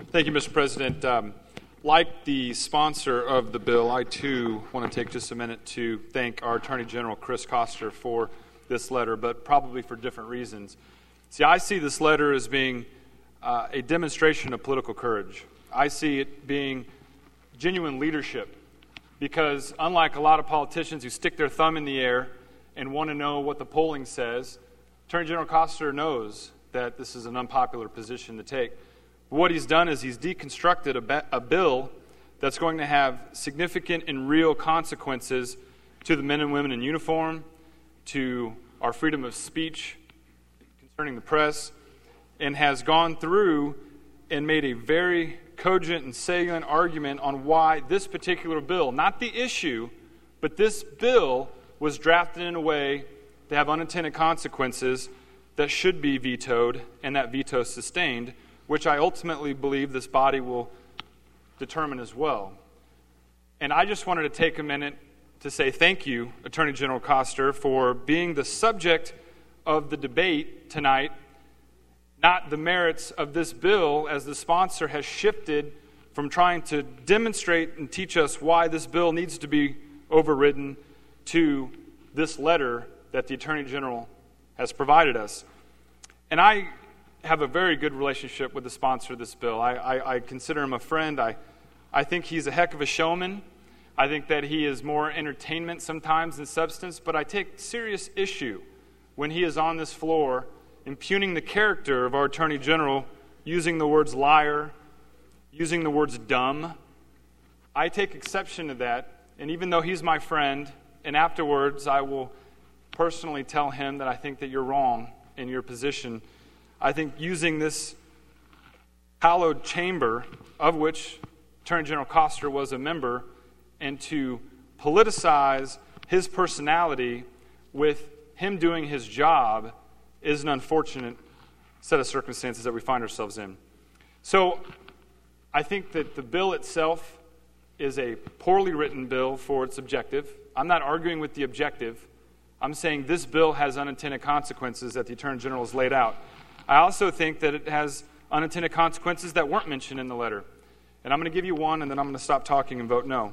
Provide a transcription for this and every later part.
Thank you, Mr. President. Like the sponsor of the bill, I too want to take just a minute to thank our Attorney General, Chris Koster, for this letter, but probably for different reasons. See, I see this letter as being a demonstration of political courage. I see it being genuine leadership, because unlike a lot of politicians who stick their thumb in the air and want to know what the polling says, Attorney General Koster knows that this is an unpopular position to take. But what he's done is he's deconstructed a bill that's going to have significant and real consequences to the men and women in uniform, to our freedom of speech concerning the press, and has gone through and made a very cogent and salient argument on why this particular bill, not the issue, but this bill was drafted in a way to have unintended consequences that should be vetoed and that veto sustained, which I ultimately believe this body will determine as well. And I just wanted to take a minute to say thank you, Attorney General Koster, for being the subject of the debate tonight, not the merits of this bill, as the sponsor has shifted from trying to demonstrate and teach us why this bill needs to be overridden to this letter that the Attorney General has provided us. And I have a very good relationship with the sponsor of this bill. I consider him a friend. I think he's a heck of a showman. I think that he is more entertainment sometimes than substance, but I take serious issue when he is on this floor impugning the character of our Attorney General, using the words liar, using the words dumb. I take exception to that, and even though he's my friend, and afterwards I will personally tell him that I think that you're wrong in your position, I think using this hallowed chamber, of which Attorney General Koster was a member, and to politicize his personality with him doing his job is an unfortunate set of circumstances that we find ourselves in. So I think that the bill itself is a poorly written bill for its objective. I'm not arguing with the objective. I'm saying this bill has unintended consequences that the Attorney General has laid out. I also think that it has unintended consequences that weren't mentioned in the letter. And I'm going to give you one, and then I'm going to stop talking and vote no.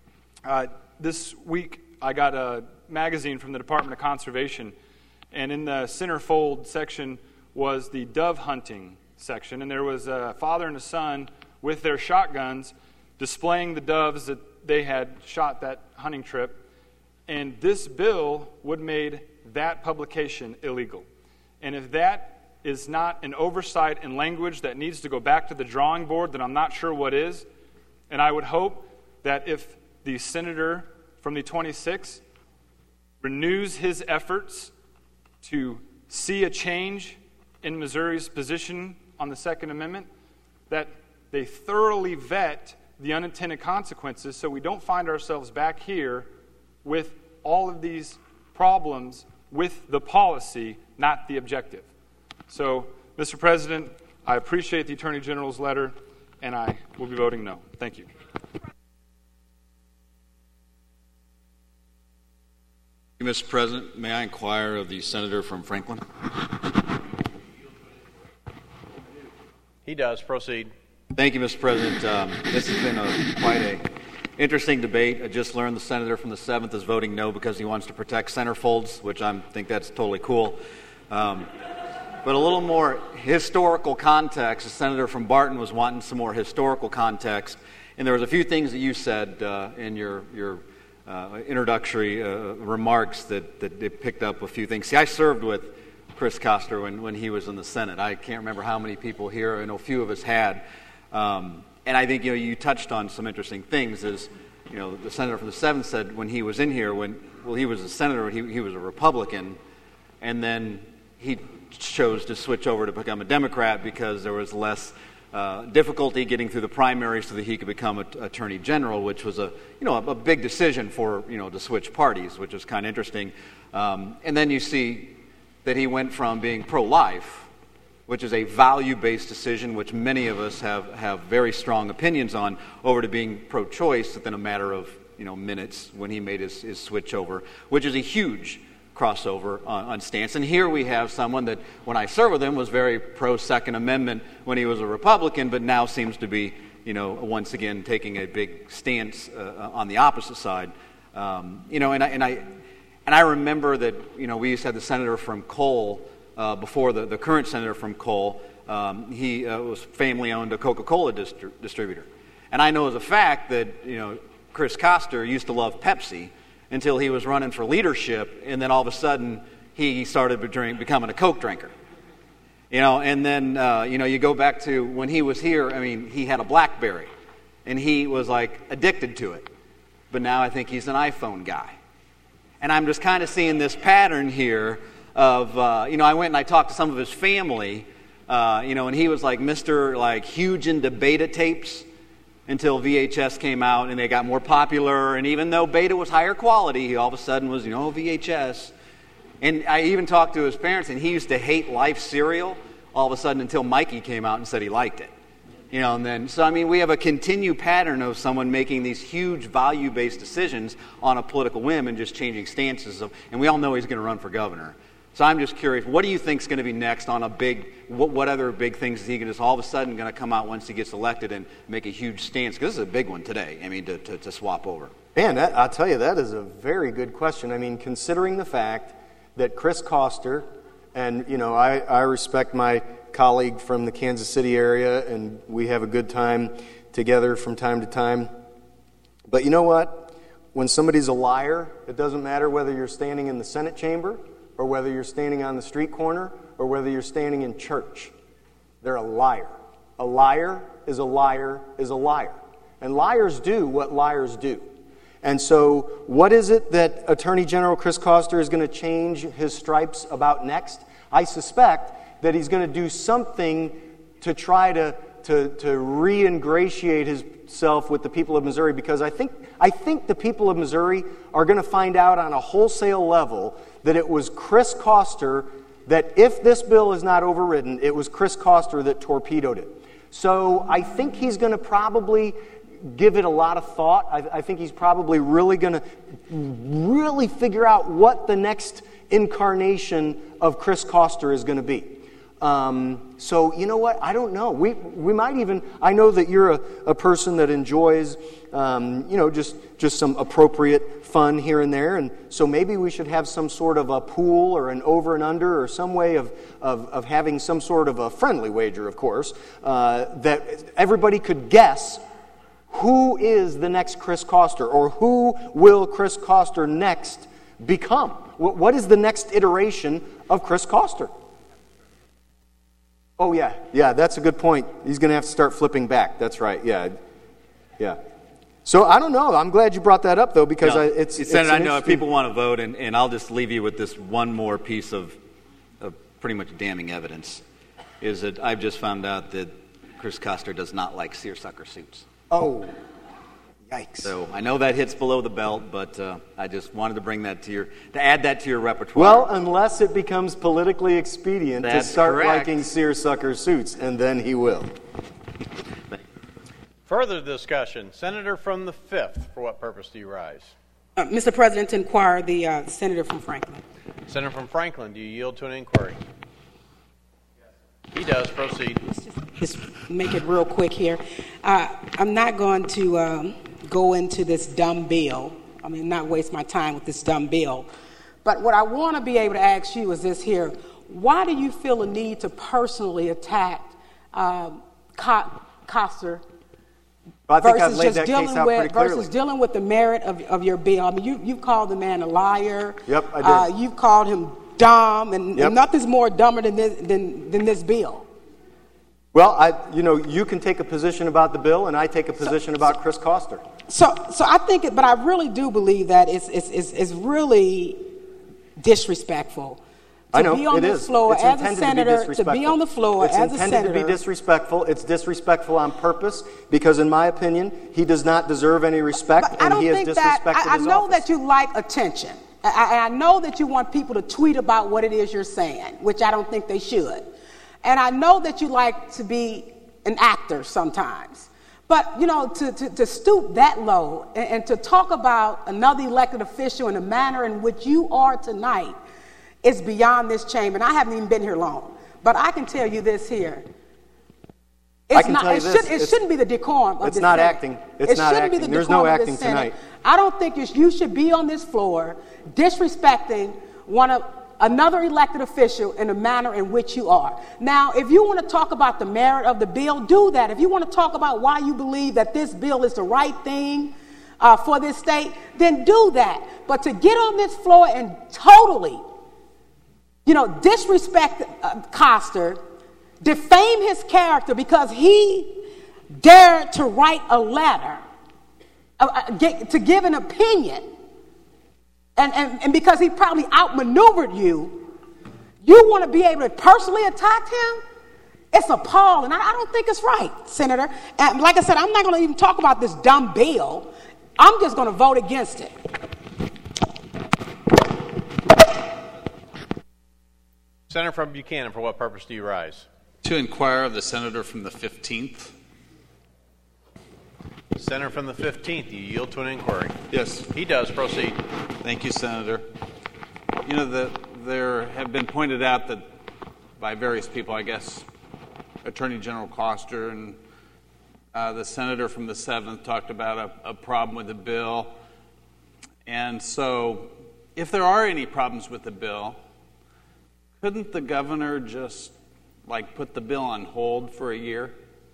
This week, I got a magazine from the Department of Conservation, and in the centerfold section was the dove hunting section, and there was a father and a son with their shotguns displaying the doves that they had shot that hunting trip, and this bill would have made that publication illegal. And if that is not an oversight in language that needs to go back to the drawing board, then I'm not sure what is. And I would hope that if the senator from the 26th renews his efforts to see a change in Missouri's position on the Second Amendment, that they thoroughly vet the unintended consequences so we don't find ourselves back here with all of these problems with the policy, not the objective. So, Mr. President, I appreciate the Attorney General's letter, and I will be voting no. Thank you. Mr. President, may I inquire of the senator from Franklin? He does. Proceed. Thank you, Mr. President. This has been quite an interesting debate. I just learned the senator from the 7th is voting no because he wants to protect centerfolds, which I think that's totally cool. But a little more historical context. The senator from Barton was wanting some more historical context, and there was a few things that you said in your introductory remarks that it picked up a few things. See, I served with Chris Koster when he was in the Senate. I can't remember how many people here. I know a few of us had. And I think you touched on some interesting things. As the senator from the 7th said when he was in here, he was a senator, he was a Republican, and then he chose to switch over to become a Democrat because there was less difficulty getting through the primaries so that he could become Attorney General, which was a big decision for to switch parties, which was kind of interesting. And then you see that he went from being pro-life, which is a value-based decision, which many of us have very strong opinions on, over to being pro-choice within a matter of minutes when he made his switch over, which is a huge crossover on stance. And here we have someone that, when I served with him, was very pro-Second Amendment when he was a Republican, but now seems to be, once again taking a big stance on the opposite side. And I remember that, we used to have the senator from Cole, before the current senator from Cole. He was family-owned a Coca-Cola distributor. And I know as a fact that, Chris Koster used to love Pepsi until he was running for leadership, and then all of a sudden he started becoming a Coke drinker. And then, you go back to when he was here, he had a BlackBerry, and he was like addicted to it. But now I think he's an iPhone guy. And I'm just kind of seeing this pattern here of, I went and I talked to some of his family, and he was like Mr. huge into beta tapes until VHS came out and they got more popular. And even though beta was higher quality, he all of a sudden was, VHS. And I even talked to his parents, and he used to hate Life cereal all of a sudden until Mikey came out and said he liked it. And then, we have a continued pattern of someone making these huge value-based decisions on a political whim and just changing stances. And we all know he's going to run for governor. So I'm just curious, what do you think is going to be next on what other big things is he just all of a sudden going to come out once he gets elected and make a huge stance? Because this is a big one today, to swap over. Man, I'll tell you, that is a very good question. Considering the fact that Chris Koster, and, I respect my colleague from the Kansas City area, and we have a good time together from time to time. But you know what? When somebody's a liar, it doesn't matter whether you're standing in the Senate chamber or whether you're standing on the street corner or whether you're standing in church. They're a liar. A liar is a liar is a liar. And liars do what liars do. And so what is it that Attorney General Chris Koster is going to change his stripes about next? I suspect that he's going to do something to try to re-ingratiate himself with the people of Missouri, because I think the people of Missouri are going to find out on a wholesale level that it was Chris Koster, that if this bill is not overridden, it was Chris Koster that torpedoed it. So I think he's going to probably give it a lot of thought. I think he's probably really going to figure out what the next incarnation of Chris Koster is going to be. So you know what? I don't know. We might even. I know that you're a person that enjoys, just some appropriate fun here and there, and so maybe we should have some sort of a pool or an over and under or some way of having some sort of a friendly wager, of course, that everybody could guess who is the next Chris Koster, or who will Chris Koster next become. What is the next iteration of Chris Koster? Oh, yeah, that's a good point. He's going to have to start flipping back. That's right, yeah. So I don't know. I'm glad you brought that up, though, because it's Senator, I know if people want to vote, and I'll just leave you with this one more piece of pretty much damning evidence, is that I've just found out that Chris Koster does not like seersucker suits. Oh, yikes. So I know that hits below the belt, but I just wanted to bring that to add that to your repertoire. Well, unless it becomes politically expedient to start correct. liking seersucker suits, and then he will. Further discussion. Senator from the 5th, for what purpose do you rise? Mr. President, to inquire the senator from Franklin. Senator from Franklin, do you yield to an inquiry? He does. Proceed. Just make it real quick here. I'm not going to go into this dumb bill. Not waste my time with this dumb bill. But what I want to be able to ask you is this here. Why do you feel a need to personally attack Koster I think I've laid that case out pretty clearly. Versus dealing with the merit of your bill? You've called the man a liar. Yep, I did. You've called him dumb, and nothing's more dumber than this bill. Well, you can take a position about the bill, and I take a position about Chris Koster. So I think, but I really do believe that it's really disrespectful to be on the floor as a senator. To be on the floor as a senator. It's intended to be disrespectful. It's disrespectful on purpose because, in my opinion, he does not deserve any respect, and he has disrespected his office. I know that you like attention. I know that you want people to tweet about what it is you're saying, which I don't think they should. And I know that you like to be an actor sometimes. But, to stoop that low and to talk about another elected official in the manner in which you are tonight, is beyond this chamber. And I haven't even been here long. But I can tell you this here. It shouldn't be the decorum of the Senate. It's not acting. It's not acting. There's no acting tonight. I don't think you should be on this floor disrespecting another elected official in the manner in which you are. Now, if you want to talk about the merit of the bill, do that. If you want to talk about why you believe that this bill is the right thing for this state, then do that. But to get on this floor and totally, disrespect Coster, defame his character because he dared to write a letter, to give an opinion, and because he probably outmaneuvered you want to be able to personally attack him? It's appalling. I don't think it's right, Senator. And like I said, I'm not going to even talk about this dumb bill. I'm just going to vote against it. Senator from Buchanan, for what purpose do you rise? To inquire of the senator from the 15th. Senator from the 15th, you yield to an inquiry. Yes. He does. Proceed. Thank you, Senator. There have been pointed out that by various people, I guess, Attorney General Coster and the senator from the 7th talked about a problem with the bill. And so if there are any problems with the bill, couldn't the governor just put the bill on hold for a year?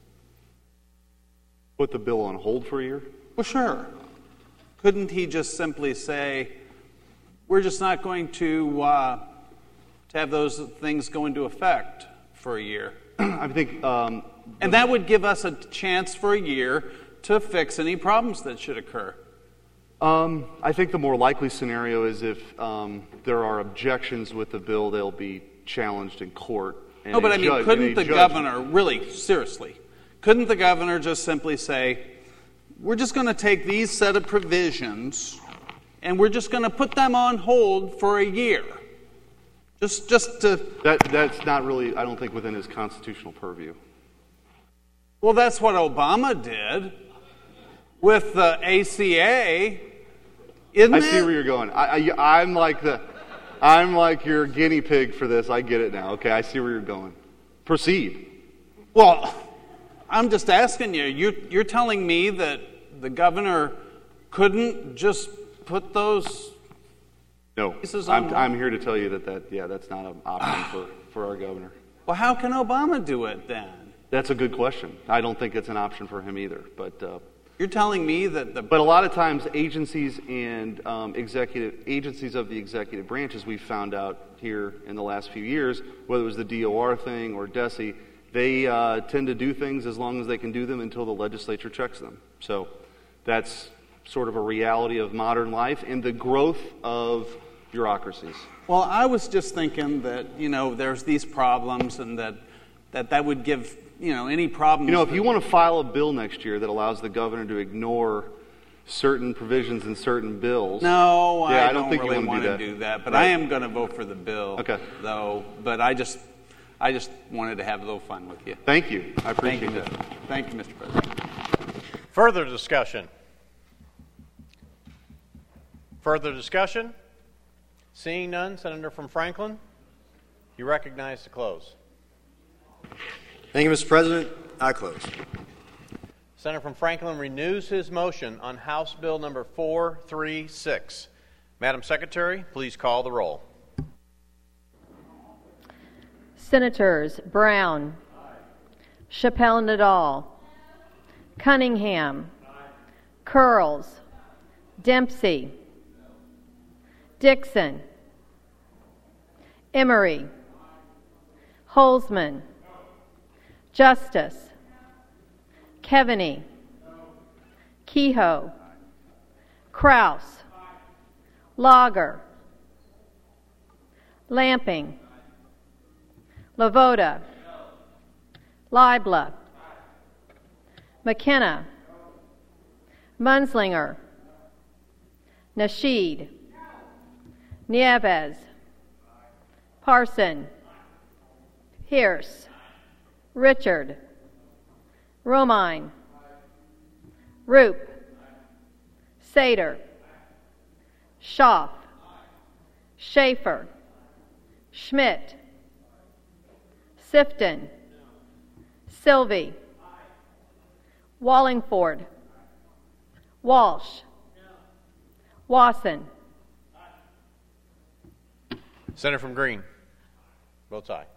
Put the bill on hold for a year? Well, sure. Couldn't he just simply say, we're just not going to have those things go into effect for a year? I think... and that would give us a chance for a year to fix any problems that should occur. I think the more likely scenario is if there are objections with the bill, they'll be challenged in court. No, but couldn't the governor, really, seriously, couldn't the governor just simply say, we're just going to take these set of provisions and we're just going to put them on hold for a year? Just to... That's not really, I don't think, within his constitutional purview. Well, that's what Obama did with the ACA, isn't it? I see where you're going. I'm like your guinea pig for this. I get it now. Okay, I see where you're going. Proceed. Well, I'm just asking you. You're telling me that the governor couldn't just put those No, pieces on? I'm here to tell you that's not an option for our governor. Well, how can Obama do it then? That's a good question. I don't think it's an option for him either. But you're telling me that But a lot of times, agencies and agencies of the executive branches, we've found out here in the last few years, whether it was the DOR thing or DESE, they tend to do things as long as they can do them until the legislature checks them. So that's sort of a reality of modern life and the growth of bureaucracies. Well, I was just thinking that, there's these problems and that would give, any problems. If you want to file a bill next year that allows the governor to ignore certain provisions in certain bills. No, I don't think really you want to do that. But right. I am going to vote for the bill. Okay. Though, but I just wanted to have a little fun with you. Thank you. I appreciate that. Thank you, Mr. President. Further discussion? Further discussion? Seeing none, Senator from Franklin, you recognize to close. Thank you, Mr. President. I close. Senator from Franklin renews his motion on House Bill number 436. Madam Secretary, please call the roll. Senators Brown, Chappelle Nadal, Cunningham, Curls, Dempsey, Dixon, Emery, Holzman, Justice, Keaveney, Kehoe, Kraus, Lager, Lamping, Lavoda, Leibler, McKenna, Munslinger, Nasheed, Nieves, Parson, Pierce, Richard, Romine, Roop, Sater, Schaaf, Schaefer, Schmidt, Sifton, Sylvie, Wallingford, Walsh, Wasson. Senator from Green. Votes aye.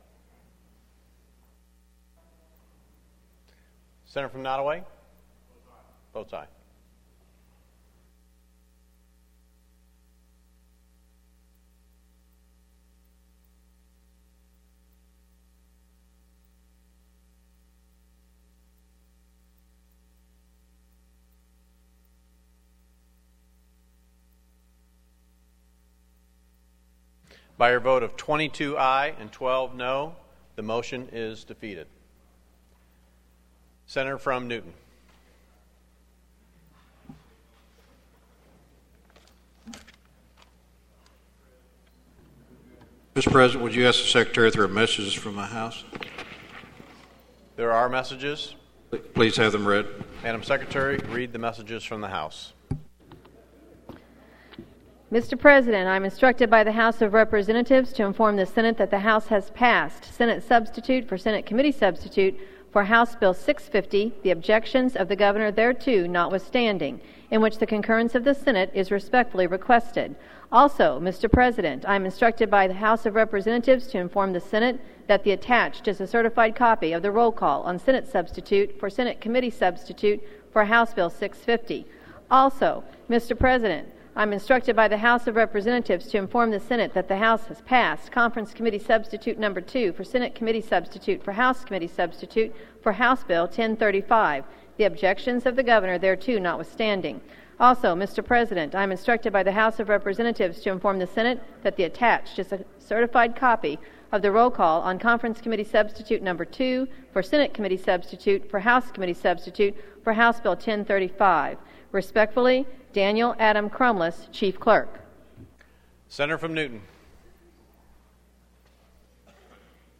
Senator from Nottoway. Votes aye. By your vote of 22 aye and 12 no, the motion is defeated. Senator from Newton. Mr. President, would you ask the Secretary if there are messages from the House? There are messages. Please have them read. Madam Secretary, read the messages from the House. Mr. President, I'm instructed by the House of Representatives to inform the Senate that the House has passed Senate substitute for Senate committee substitute for House Bill 650, the objections of the governor thereto notwithstanding, in which the concurrence of the Senate is respectfully requested. Also, Mr. President, I am instructed by the House of Representatives to inform the Senate that the attached is a certified copy of the roll call on Senate substitute for Senate committee substitute for House Bill 650. Also, Mr. President, I'm instructed by the House of Representatives to inform the Senate that the House has passed Conference Committee Substitute Number 2 for Senate Committee Substitute for House Committee Substitute for House Bill 1035, the objections of the governor thereto notwithstanding. Also, Mr. President, I am instructed by the House of Representatives to inform the Senate that the attached is a certified copy of the roll call on Conference Committee Substitute Number 2 for Senate Committee Substitute for House Committee Substitute for House Bill 1035. Respectfully, Daniel Adam Crumless, Chief Clerk. Senator from Newton.